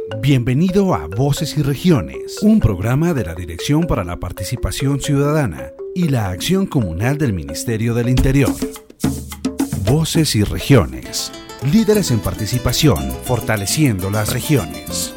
Bienvenido a Voces y Regiones, un programa de la Dirección para la Participación Ciudadana y la Acción Comunal del Ministerio del Interior. Voces y Regiones, líderes en participación, fortaleciendo las regiones.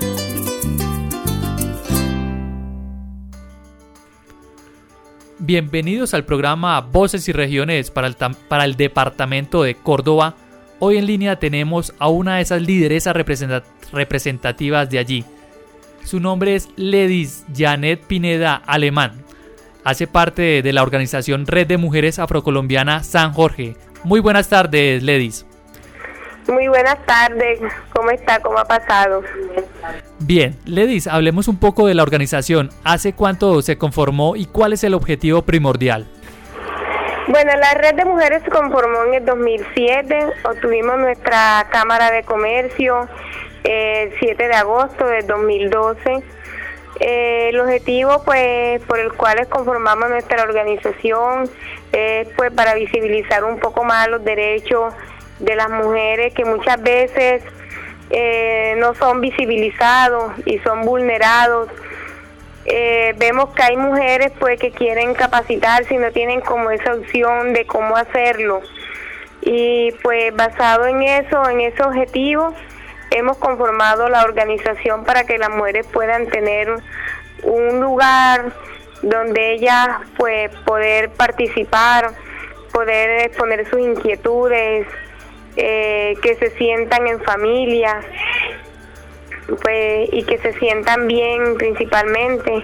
Bienvenidos al programa Voces y Regiones para el Departamento de Córdoba. Hoy en línea tenemos a una de esas lideresas representativas de allí. Su nombre es Ledis Janet Pineda Alemán. Hace parte de la organización Red de Mujeres Afrocolombiana San Jorge. Muy buenas tardes, Ledis. Muy buenas tardes. ¿Cómo está? ¿Cómo ha pasado? Bien, Ledis, hablemos un poco de la organización. ¿Hace cuánto se conformó y cuál es el objetivo primordial? Bueno, la Red de Mujeres se conformó en el 2007. Obtuvimos nuestra Cámara de Comercio el 7 de agosto del 2012. El objetivo, pues, por el cual conformamos nuestra organización es, pues, para visibilizar un poco más los derechos de las mujeres que muchas veces no son visibilizados y son vulnerados. Vemos que hay mujeres pues que quieren capacitarse y no tienen como esa opción de cómo hacerlo, y pues basado en eso, en ese objetivo, hemos conformado la organización para que las mujeres puedan tener un lugar donde ellas pues poder participar, poder exponer sus inquietudes, que se sientan en familia, pues, y que se sientan bien principalmente,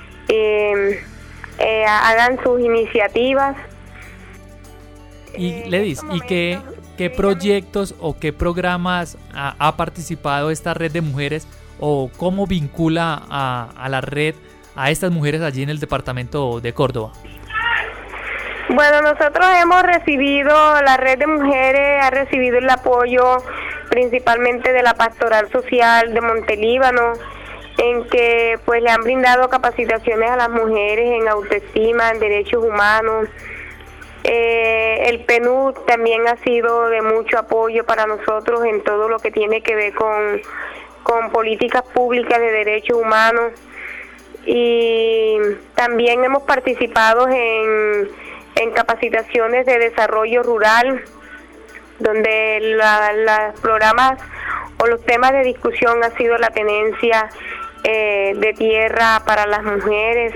hagan sus iniciativas. Y Ledis, ¿y qué proyectos o qué programas ha participado esta red de mujeres, o cómo vincula a la red a estas mujeres allí en el departamento de Córdoba? Bueno, nosotros hemos recibido, la Red de Mujeres ha recibido el apoyo principalmente de la Pastoral Social de Montelíbano, en que pues le han brindado capacitaciones a las mujeres en autoestima, en derechos humanos. El PNUD también ha sido de mucho apoyo para nosotros en todo lo que tiene que ver con políticas públicas de derechos humanos, y también hemos participado en capacitaciones de desarrollo rural, donde los programas o los temas de discusión ha sido la tenencia de tierra para las mujeres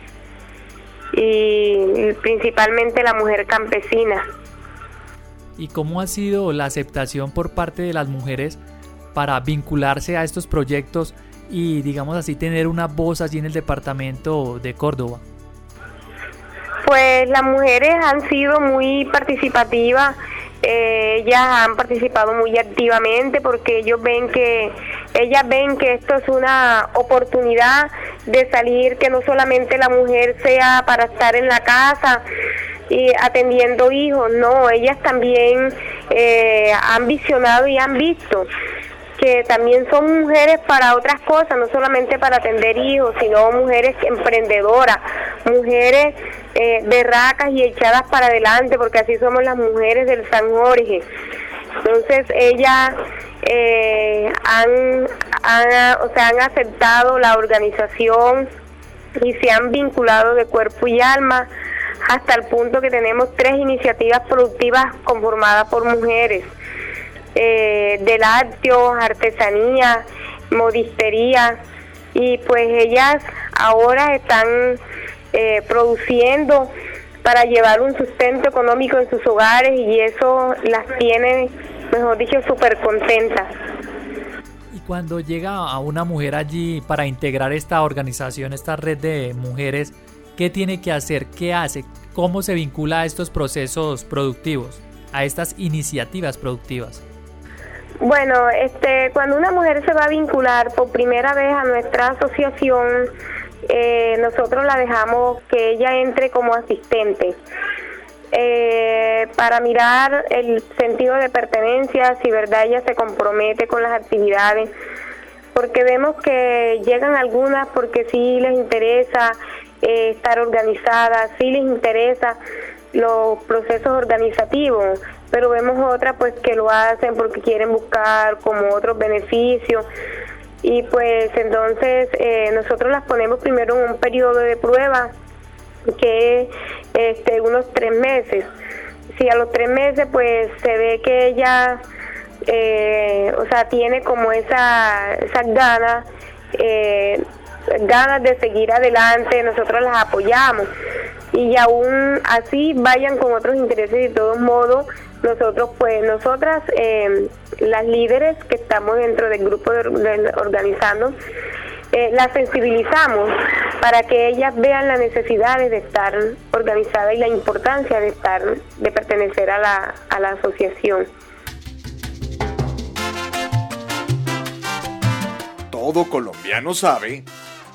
y principalmente la mujer campesina. ¿Y cómo ha sido la aceptación por parte de las mujeres para vincularse a estos proyectos y, digamos así, tener una voz allí en el departamento de Córdoba? Pues las mujeres han sido muy participativas, ellas han participado muy activamente porque ellas ven que esto es una oportunidad de salir, que no solamente la mujer sea para estar en la casa y atendiendo hijos, no, ellas también han visionado y han visto que también son mujeres para otras cosas, no solamente para atender hijos, sino mujeres emprendedoras, mujeres berracas y echadas para adelante, porque así somos las mujeres del San Jorge. Entonces ellas han aceptado la organización y se han vinculado de cuerpo y alma, hasta el punto que tenemos 3 iniciativas productivas conformadas por mujeres, de lácteos, artesanía, modistería, y pues ellas ahora están produciendo para llevar un sustento económico en sus hogares, y eso las tiene, mejor dicho, súper contentas. Y cuando llega a una mujer allí para integrar esta organización, esta red de mujeres, ¿qué tiene que hacer? ¿Qué hace? ¿Cómo se vincula a estos procesos productivos, a estas iniciativas productivas? Bueno, cuando una mujer se va a vincular por primera vez a nuestra asociación, nosotros la dejamos que ella entre como asistente, para mirar el sentido de pertenencia, si verdad ella se compromete con las actividades, porque vemos que llegan algunas porque sí les interesa estar organizadas, sí les interesa los procesos organizativos, pero vemos otras pues que lo hacen porque quieren buscar como otros beneficios, y pues entonces nosotros las ponemos primero en un periodo de prueba que es unos 3 meses. Si a los 3 meses pues se ve que ella tiene como esas ganas de seguir adelante, nosotros las apoyamos, y aún así vayan con otros intereses, de todos modos nosotras las líderes que estamos dentro del grupo organizando, las sensibilizamos para que ellas vean la necesidad de estar organizada y la importancia de pertenecer a la asociación. Todo colombiano sabe.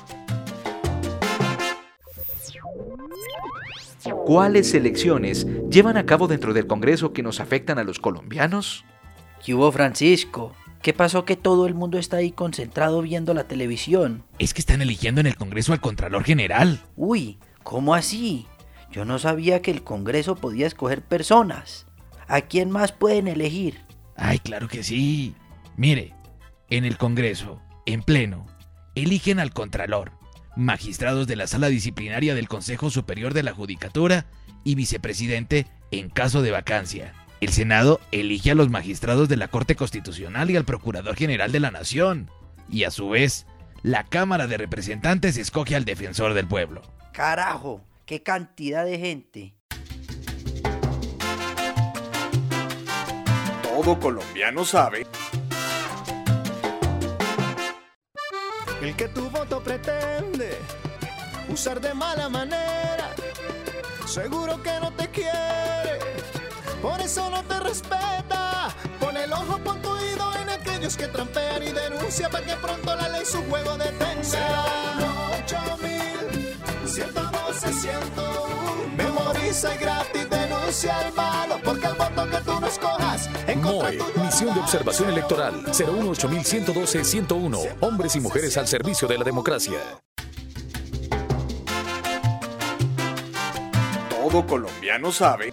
¿Cuáles elecciones llevan a cabo dentro del Congreso que nos afectan a los colombianos? ¿Qué hubo, Francisco? ¿Qué pasó que todo el mundo está ahí concentrado viendo la televisión? Es que están eligiendo en el Congreso al Contralor General. Uy, ¿cómo así? Yo no sabía que el Congreso podía escoger personas. ¿A quién más pueden elegir? Ay, claro que sí. Mire, en el Congreso, en pleno, eligen al Contralor, magistrados de la Sala Disciplinaria del Consejo Superior de la Judicatura y vicepresidente en caso de vacancia. El Senado elige a los magistrados de la Corte Constitucional y al Procurador General de la Nación. Y a su vez, la Cámara de Representantes escoge al Defensor del Pueblo. ¡Carajo! ¡Qué cantidad de gente! Todo colombiano sabe. El que tu voto pretende usar de mala manera, seguro que no te quiere, por eso no te respeta. Pon el ojo, pon tu oído en aquellos que trampean y denuncia para que pronto la ley su juego detenga. 81.112.101. Memoriza y gratis denuncia el malo, porque el voto que tú no escojas en contra tuyo. MOE, Misión de Observación Electoral 018112.101. Hombres y mujeres al servicio de la democracia. Todo colombiano sabe.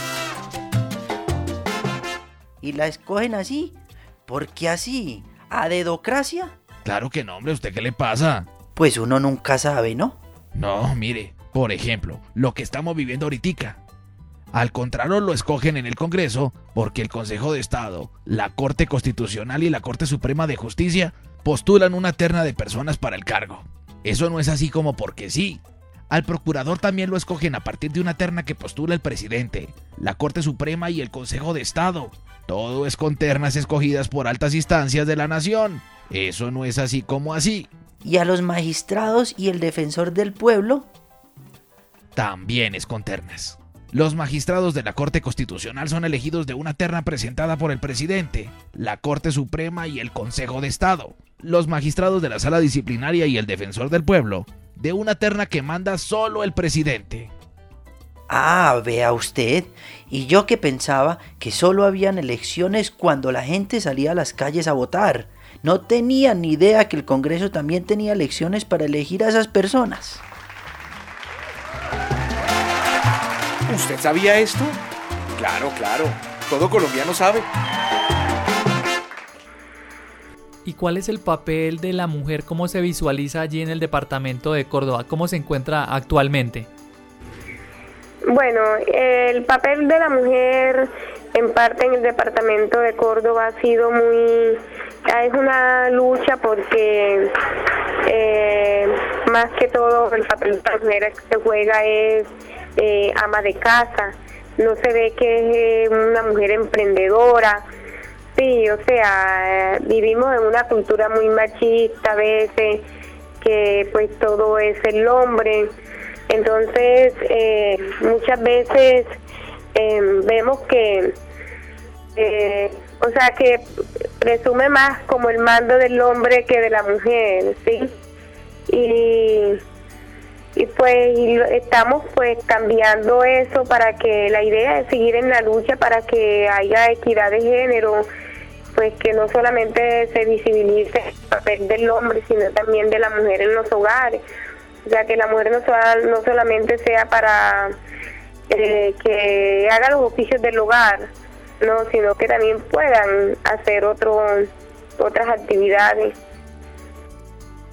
¿Y la escogen así? ¿Por qué así? ¿A dedocracia? Claro que no, hombre, ¿usted qué le pasa? Pues uno nunca sabe, ¿no? No, mire, por ejemplo, lo que estamos viviendo ahorita. Al Contralor lo escogen en el Congreso porque el Consejo de Estado, la Corte Constitucional y la Corte Suprema de Justicia postulan una terna de personas para el cargo. Eso no es así como porque sí. Al Procurador también lo escogen a partir de una terna que postula el presidente, la Corte Suprema y el Consejo de Estado. Todo es con ternas escogidas por altas instancias de la nación. Eso no es así como así. ¿Y a los magistrados y el Defensor del Pueblo? También es con ternas. Los magistrados de la Corte Constitucional son elegidos de una terna presentada por el presidente, la Corte Suprema y el Consejo de Estado. Los magistrados de la Sala Disciplinaria y el Defensor del Pueblo, de una terna que manda solo el presidente. Ah, vea usted. Y yo que pensaba que solo habían elecciones cuando la gente salía a las calles a votar. No tenía ni idea que el Congreso también tenía elecciones para elegir a esas personas. ¿Usted sabía esto? Claro, claro. Todo colombiano sabe. ¿Y cuál es el papel de la mujer? ¿Cómo se visualiza allí en el departamento de Córdoba? ¿Cómo se encuentra actualmente? Bueno, el papel de la mujer en parte en el departamento de Córdoba ha sido es una lucha porque más que todo el papel de la mujer que se juega es ama de casa, no se ve que es una mujer emprendedora. Sí, o sea, vivimos en una cultura muy machista a veces, que pues todo es el hombre. Entonces, muchas veces vemos que, que presume más como el mando del hombre que de la mujer, ¿sí? Y estamos pues cambiando eso para que la idea es seguir en la lucha para que haya equidad de género, pues que no solamente se visibilice el papel del hombre, sino también de la mujer en los hogares. O sea, que la mujer no solamente sea para que haga los oficios del hogar, no, sino que también puedan hacer otras actividades.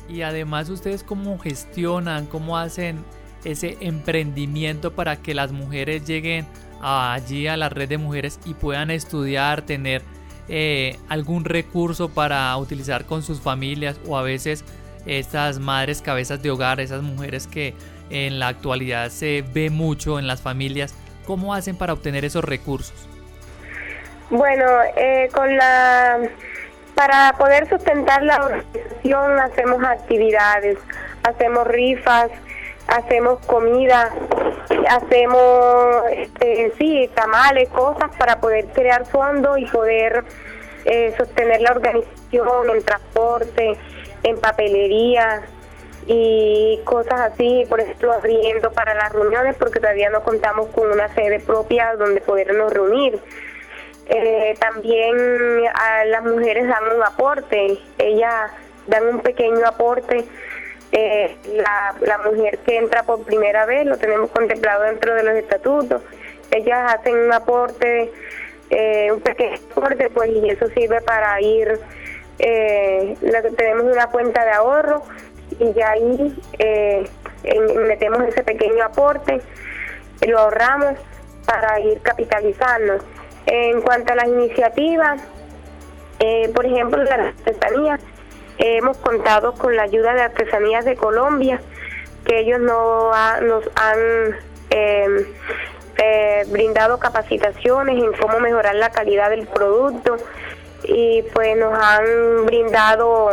Y además, ¿ustedes cómo gestionan, cómo hacen ese emprendimiento para que las mujeres lleguen allí a la red de mujeres y puedan estudiar, tener algún recurso para utilizar con sus familias, o a veces estas madres cabezas de hogar, esas mujeres que en la actualidad se ve mucho en las familias, cómo hacen para obtener esos recursos? Bueno, para poder sustentar la organización hacemos actividades, hacemos rifas, hacemos comida, hacemos tamales, cosas para poder crear fondos y poder sostener la organización en transporte, en papelería y cosas así. Por ejemplo, abriendo para las reuniones, porque todavía no contamos con una sede propia donde podernos reunir. También a las mujeres dan un aporte, ellas dan un pequeño aporte. La mujer que entra por primera vez lo tenemos contemplado dentro de los estatutos. Ellas hacen un aporte, un pequeño aporte, pues, y eso sirve para ir. Tenemos una cuenta de ahorro y ya ahí metemos ese pequeño aporte, lo ahorramos para ir capitalizando. En cuanto a las iniciativas, por ejemplo, las artesanías, hemos contado con la ayuda de Artesanías de Colombia, que ellos nos han brindado capacitaciones en cómo mejorar la calidad del producto, y pues nos han brindado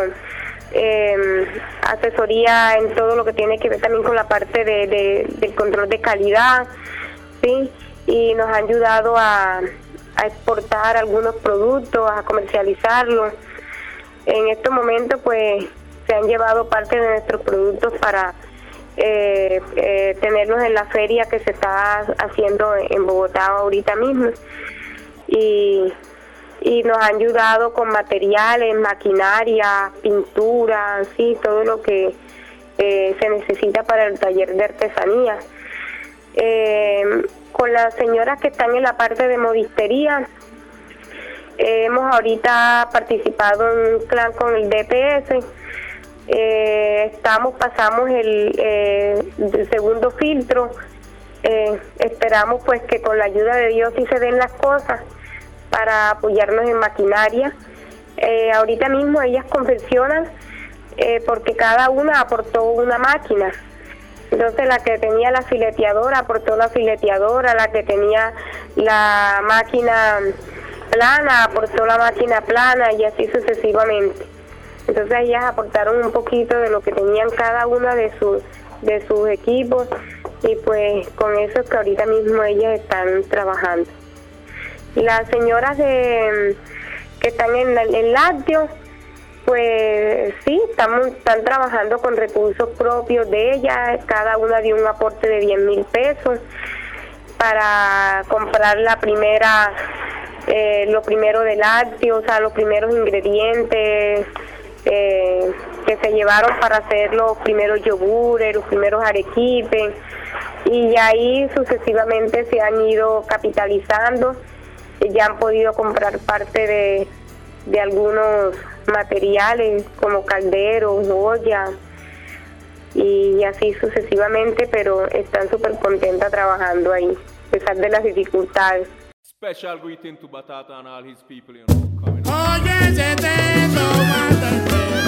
asesoría en todo lo que tiene que ver también con la parte del control de calidad, ¿sí? Y nos han ayudado a exportar algunos productos, a comercializarlos. En estos momentos pues se han llevado parte de nuestros productos para tenerlos en la feria que se está haciendo en Bogotá ahorita mismo, y nos han ayudado con materiales, maquinaria, pintura, sí, todo lo que se necesita para el taller de artesanía. Con las señoras que están en la parte de modistería, hemos ahorita participado en un plan con el DPS. Pasamos el segundo filtro. Esperamos pues que con la ayuda de Dios sí se den las cosas para apoyarnos en maquinaria. Ahorita mismo ellas confeccionan porque cada una aportó una máquina. Entonces la que tenía la fileteadora aportó la fileteadora, la que tenía la máquina plana aportó la máquina plana, y así sucesivamente. Entonces ellas aportaron un poquito de lo que tenían cada una de sus equipos, y pues con eso es que ahorita mismo ellas están trabajando. Las señoras que están en lácteos, pues sí, están trabajando con recursos propios de ellas. Cada una dio un aporte de 10,000 pesos para comprar lo primero de lácteos, o sea, los primeros ingredientes que se llevaron para hacer los primeros yogures, los primeros arequipes, y ahí sucesivamente se han ido capitalizando. Ya han podido comprar parte de algunos materiales como calderos, ollas, y así sucesivamente, pero están súper contentas trabajando ahí, a pesar de las dificultades. Special greeting to Batata and all his people, you know, coming. Oye, ese teto mata el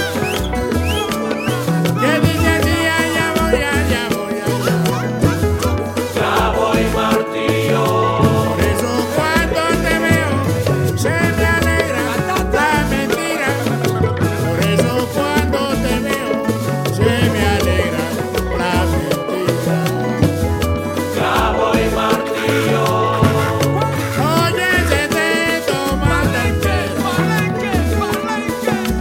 que dice así, allá voy, allá voy, allá voy. Ya voy, martillo. Por eso cuando te veo, se me alegra la mentira. Por eso cuando te veo, se me alegra la mentira. Ya voy, martillo. Oye, ese teto mata el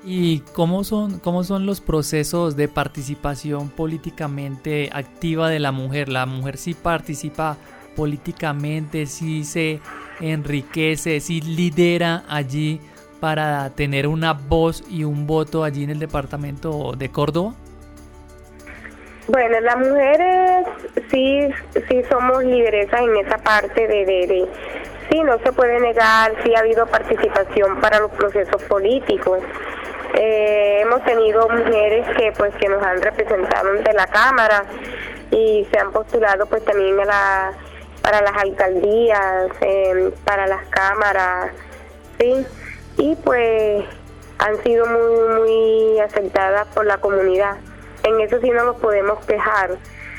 ¿Y cómo son los procesos de participación políticamente activa de la mujer? ¿La mujer sí participa políticamente, sí se enriquece, sí lidera allí para tener una voz y un voto allí en el departamento de Córdoba? Bueno, las mujeres sí somos lideresas en esa parte de sí, no se puede negar, sí ha habido participación para los procesos políticos. Hemos tenido mujeres que nos han representado ante la Cámara y se han postulado pues también para las alcaldías, para las cámaras, sí, y pues han sido muy aceptadas por la comunidad. En eso sí no nos podemos quejar.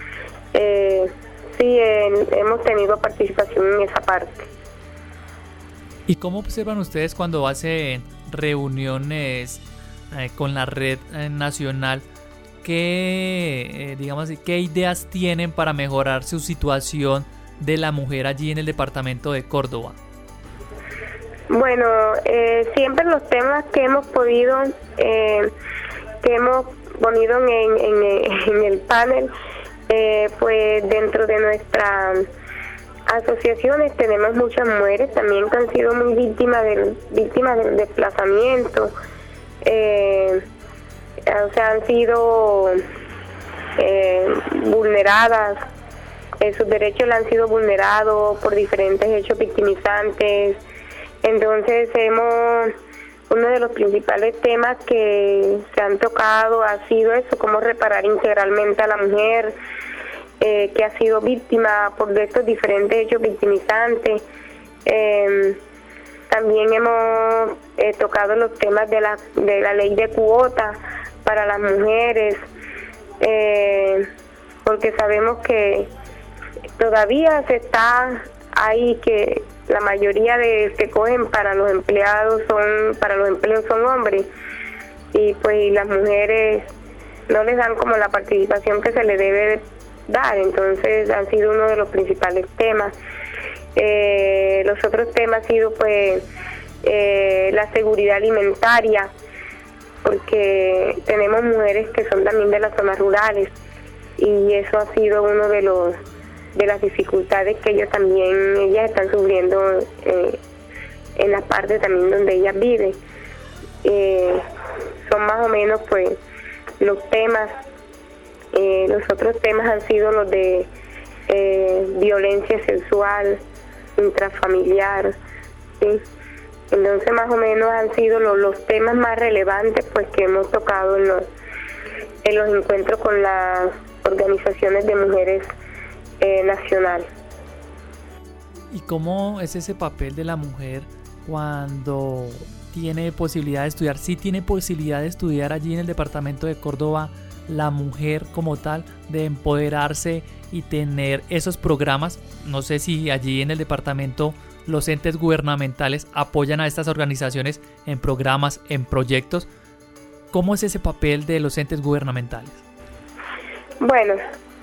Sí, hemos tenido participación en esa parte. ¿Y cómo observan ustedes cuando hacen reuniones con la red nacional? ¿Qué ideas tienen para mejorar su situación de la mujer allí en el departamento de Córdoba? Bueno, siempre los temas que hemos podido, que hemos ponido en el panel, pues dentro de nuestras asociaciones tenemos muchas mujeres también que han sido muy víctimas del desplazamiento, o sea, han sido vulneradas, sus derechos le han sido vulnerados por diferentes hechos victimizantes. Entonces uno de los principales temas que se han tocado ha sido eso, cómo reparar integralmente a la mujer que ha sido víctima por estos diferentes hechos victimizantes. También hemos tocado los temas de la ley de cuota para las mujeres, porque sabemos que todavía se está ahí que la mayoría de que cogen para los empleos son hombres, y pues las mujeres no les dan como la participación que se les debe dar. Entonces han sido uno de los principales temas. Los otros temas han sido pues la seguridad alimentaria, porque tenemos mujeres que son también de las zonas rurales, y eso ha sido uno de las dificultades que ellas están sufriendo en la parte también donde ellas viven. Son más o menos pues los temas. Los otros temas han sido los de violencia sexual, intrafamiliar, ¿sí? Entonces más o menos han sido los temas más relevantes pues que hemos tocado en los encuentros con las organizaciones de mujeres nacional. ¿Y cómo es ese papel de la mujer cuando tiene posibilidad de estudiar? ¿Sí tiene posibilidad de estudiar allí en el departamento de Córdoba la mujer como tal, de empoderarse y tener esos programas? No sé si allí en el departamento los entes gubernamentales apoyan a estas organizaciones en programas, en proyectos. ¿Cómo es ese papel de los entes gubernamentales? Bueno,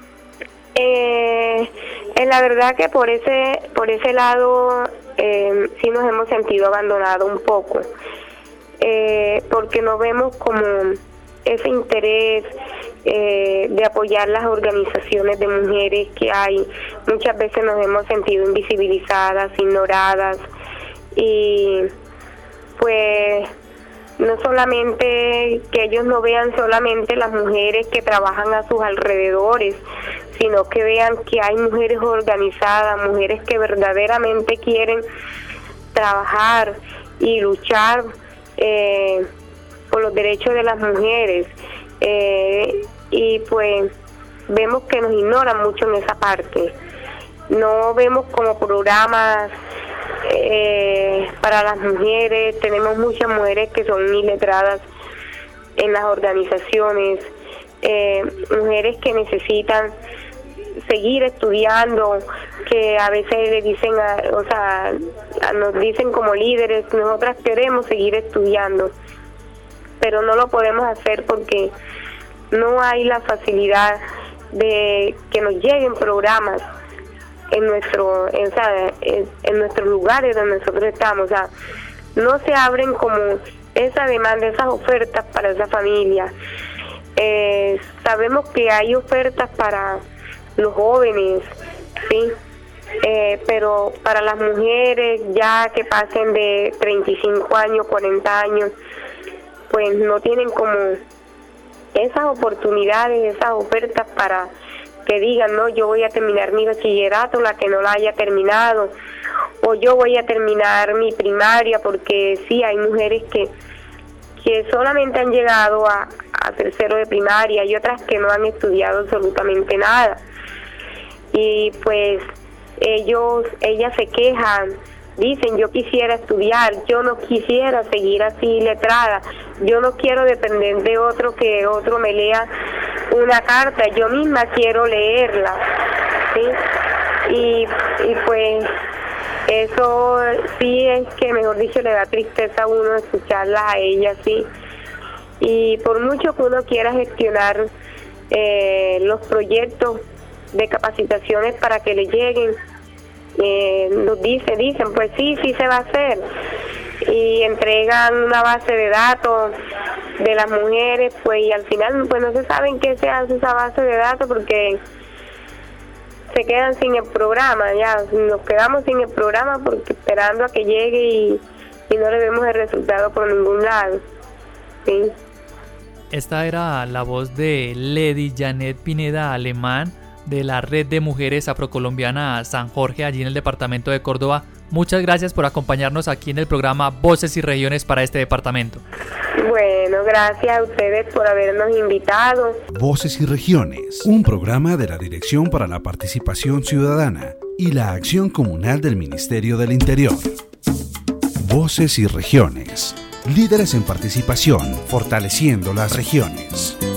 la verdad que por ese lado sí nos hemos sentido abandonados un poco, porque no vemos como ese interés de apoyar las organizaciones de mujeres que hay. Muchas veces nos hemos sentido invisibilizadas, ignoradas, y pues no solamente que ellos no vean solamente las mujeres que trabajan a sus alrededores, sino que vean que hay mujeres organizadas, mujeres que verdaderamente quieren trabajar y luchar por los derechos de las mujeres, y pues vemos que nos ignoran mucho en esa parte. No vemos como programas para las mujeres. Tenemos muchas mujeres que son iletradas en las organizaciones, mujeres que necesitan seguir estudiando, que a veces le dicen, nos dicen como líderes, nosotras queremos seguir estudiando, pero no lo podemos hacer porque no hay la facilidad de que nos lleguen programas en nuestros lugares donde nosotros estamos. O sea, no se abren como esa demanda, esas ofertas para esa familia. Sabemos que hay ofertas para los jóvenes, sí, pero para las mujeres ya que pasen de 35 años, 40 años, pues no tienen como esas oportunidades, esas ofertas para que digan, no, yo voy a terminar mi bachillerato, la que no la haya terminado, o yo voy a terminar mi primaria, porque sí, hay mujeres que solamente han llegado a tercero de primaria y otras que no han estudiado absolutamente nada. Y pues ellas se quejan, dicen, yo quisiera estudiar, yo no quisiera seguir así letrada, yo no quiero depender de otro, que otro me lea una carta, yo misma quiero leerla, ¿sí? Y pues eso sí es que, mejor dicho, le da tristeza a uno escucharlas a ellas, sí. Y por mucho que uno quiera gestionar los proyectos de capacitaciones para que le lleguen, nos dicen, pues sí se va a hacer, y entregan una base de datos de las mujeres, pues, y al final pues no se sabe en qué se hace esa base de datos, porque se quedan sin el programa, ya nos quedamos sin el programa porque esperando a que llegue y no le vemos el resultado por ningún lado, sí. Esta era la voz de Lady Janet Pineda Alemán, de la Red de Mujeres Afrocolombiana San Jorge, allí en el departamento de Córdoba. Muchas gracias por acompañarnos aquí en el programa Voces y Regiones para este departamento. Bueno, gracias a ustedes por habernos invitado. Voces y Regiones, un programa de la Dirección para la Participación Ciudadana y la Acción Comunal del Ministerio del Interior. Voces y Regiones, líderes en participación, fortaleciendo las regiones.